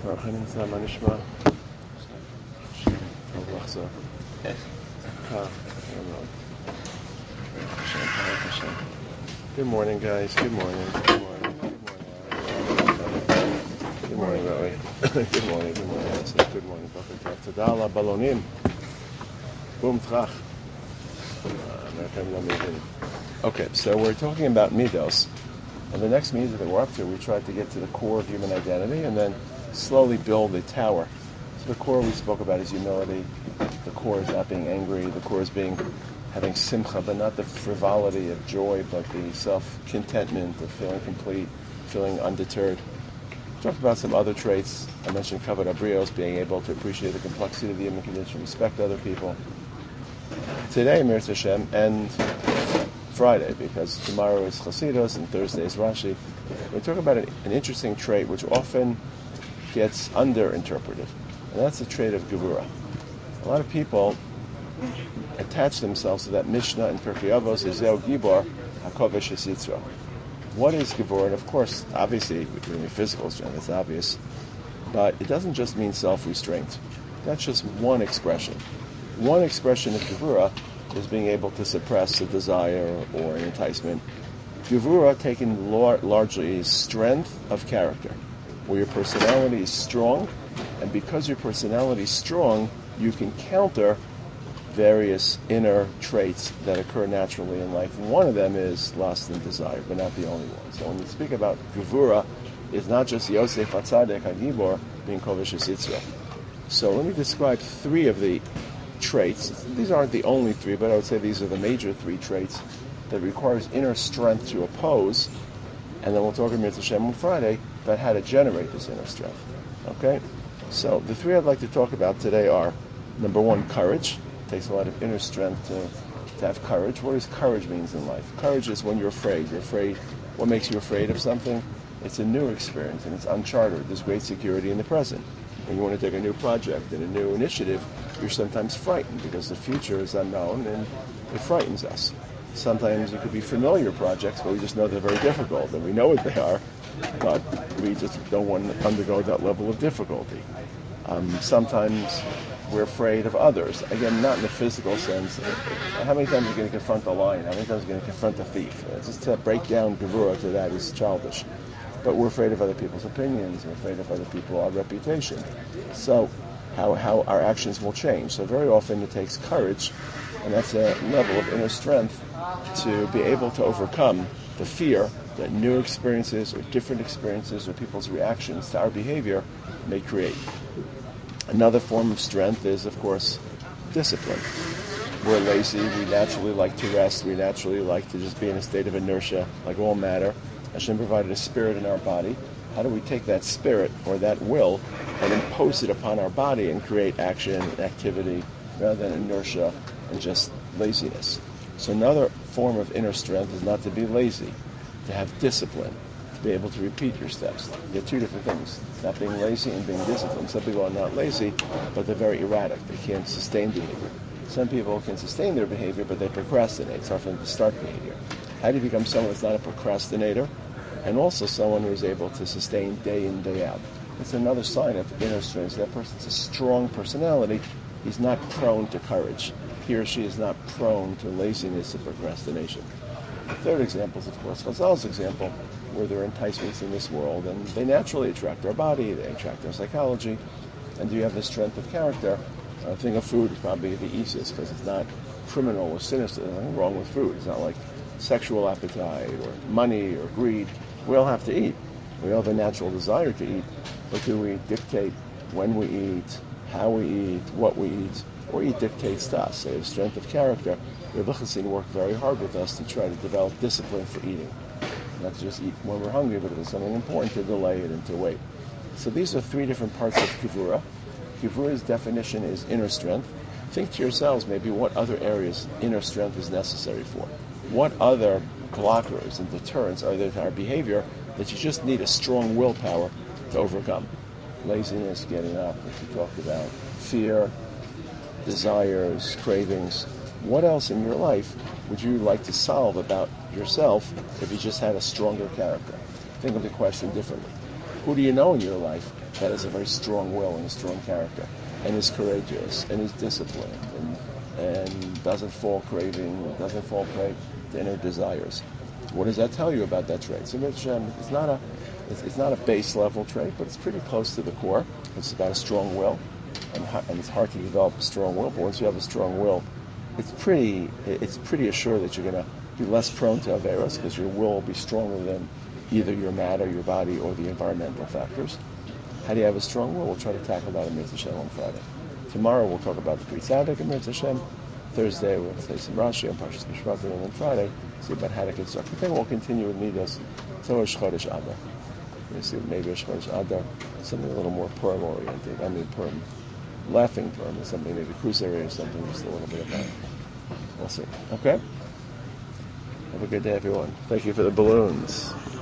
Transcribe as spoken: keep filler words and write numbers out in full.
Baruch Hanimtza, מה נשמע? טוב לחזור. קר, מאוד. Hashem, Baruch Hashem. Good morning, guys. Good morning. Good morning. Good morning, Rowie. Good morning. Good morning. I said good morning. Boker Tov. Toda ala balonim. Boom trach. Okay, so we're talking about midos. And the next midah that we're up to, we tried to get to the core of human identity and then slowly build a tower. So the core we spoke about is humility. The core is not being angry. The core is being having simcha, but not the frivolity of joy, but the self-contentment of feeling complete, feeling undeterred. We talked about some other traits. I mentioned kavod habrios, being able to appreciate the complexity of the human condition, respect other people. Today, Mirz Hashem, and Friday, because tomorrow is Chasidus and Thursday is Rashi, we talk about an, an interesting trait which often gets underinterpreted, and that's the trait of Gevura. A lot of people attach themselves to that Mishnah in Pirkei Avos, Zeu Gibor HaKovesh Yitzro. What is Gevura? And of course, obviously, in the physical strength, it's obvious, but it doesn't just mean self-restraint. That's just one expression. One expression of Gevura is being able to suppress a desire or an enticement. Gevura, taken lar- largely, is strength of character, where your personality is strong, and because your personality is strong, you can counter various inner traits that occur naturally in life. And one of them is lust and desire, but not the only one. So when you speak about Gevura, it's not just Yosef HaTzadek HaGibor being Kovesh Yitzro. So let me describe three of the traits. These aren't the only three, but I would say these are the major three traits that requires inner strength to oppose, and then we'll talk about Mirz Hashem on Friday about how to generate this inner strength. Okay? So the three I'd like to talk about today are, number one, courage. It takes a lot of inner strength to, to have courage. What does courage means in life? Courage is when you're afraid. You're afraid. What makes you afraid of something? It's a new experience, and it's uncharted. There's great security in the present. When you want to take a new project and a new initiative, you're sometimes frightened because the future is unknown and it frightens us. Sometimes it could be familiar projects, but we just know they're very difficult and we know what they are, but we just don't want to undergo that level of difficulty. Um, sometimes we're afraid of others. Again, not in the physical sense. How many times are you going to confront the lion? How many times are you going to confront the thief? Just to break down Gevura to that is childish. But we're afraid of other people's opinions. We're afraid of other people, our reputation. So how, how our actions will change. So very often it takes courage, and that's a level of inner strength to be able to overcome the fear that new experiences or different experiences or people's reactions to our behavior may create. Another form of strength is, of course, discipline. We're lazy. We naturally like to rest. We naturally like to just be in a state of inertia, like all matter. Hashem provided a spirit in our body. How do we take that spirit or that will and impose it upon our body and create action and activity rather than inertia and just laziness? So another form of inner strength is not to be lazy, to have discipline, to be able to repeat your steps. You get two different things, not being lazy and being disciplined. Some people are not lazy, but they're very erratic. They can't sustain behavior. Some people can sustain their behavior, but they procrastinate. It's hard for them to start behavior. How do you become someone that's not a procrastinator and also someone who is able to sustain day in, day out? It's another sign of inner strength. That person's a strong personality. He's not prone to courage. He or she is not prone to laziness and procrastination. The third example is, of course, Chazal's example, where there are enticements in this world, and they naturally attract our body, they attract our psychology, and do you have the strength of character? I think of food is probably the easiest, because it's not criminal or sinister. There's nothing wrong with food. It's not like sexual appetite or money or greed. We all have to eat. We all have a natural desire to eat, but do we dictate when we eat, how we eat, what we eat, or eat dictates to us? So the strength of character. The Rebbe worked very hard with us to try to develop discipline for eating. Not to just eat when we're hungry, but if there's something important, to delay it and to wait. So these are three different parts of Gevura. Gevura's definition is inner strength. Think to yourselves maybe what other areas inner strength is necessary for. What other blockers and deterrents are there to our behavior that you just need a strong willpower to overcome? Laziness, getting up, as we talked about, fear, desires, cravings. What else in your life would you like to solve about yourself if you just had a stronger character? Think of the question differently. Who do you know in your life that has a very strong will and a strong character, and is courageous, and is disciplined, and, and doesn't fall craving, doesn't fall prey to inner desires? What does that tell you about that trait? So it's not a it's, it's not a base level trait, but it's pretty close to the core. It's about a strong will, and, and it's hard to develop a strong will. But once you have a strong will, it's pretty it's pretty assured that you're going to be less prone to averos because your will will be stronger than either your matter, your body, or the environmental factors. How do you have a strong will? We'll try to tackle that in Mitzvah Shem on Friday. Tomorrow we'll talk about the Pri Tzaddik in Mitzvah Shem. Thursday we'll say some Rashi on Parshas Mishpatim, and then Friday see about how to construct. But then we'll continue with Midos till Rosh Chodesh Adar. We'll see maybe Rosh Chodesh Adar, something a little more Purim oriented. I mean Purim, laughing Purim, or something maybe Kusari or something, just a little bit of that. We'll see. Okay? Have a good day, everyone. Thank you for the balloons.